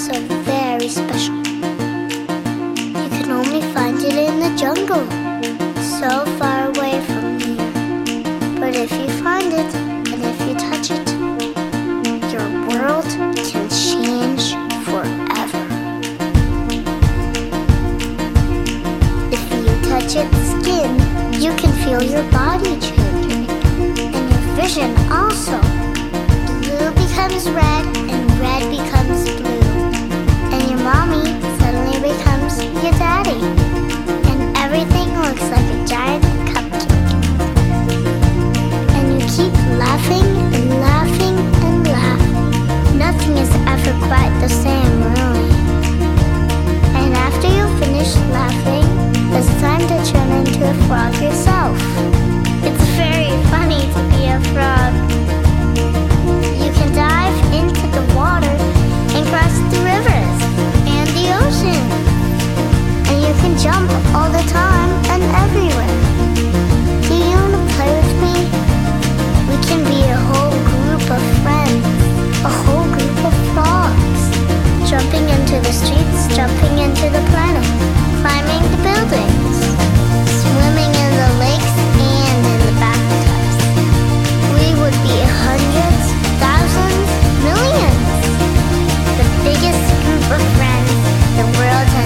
so very special. You can only find it in the jungle, so far away from here. But if you find it, and if you touch it, your world can change forever. If you touch its skin, you can feel your body changing, and your vision also. Blue becomes red, and red becomes blue, and your mommy suddenly becomes your daddy, and everything looks like a giant cupcake. And you keep laughing and laughing and laughing. Nothing is ever quite the same, really. And after you finish laughing, it's time to turn into a frog yourself. It's very funny to be a frog. You can dive into the water and cross the rivers and the ocean. And you can jump all the time and everywhere. Do you want to play with me? We can be a whole group of friends, a whole group of frogs, jumping into the streets, jumping into the planets, climbing the buildings, swimming in the lakes and in the bathtubs. We would be hundreds, thousands, millions. The biggest group of friends the world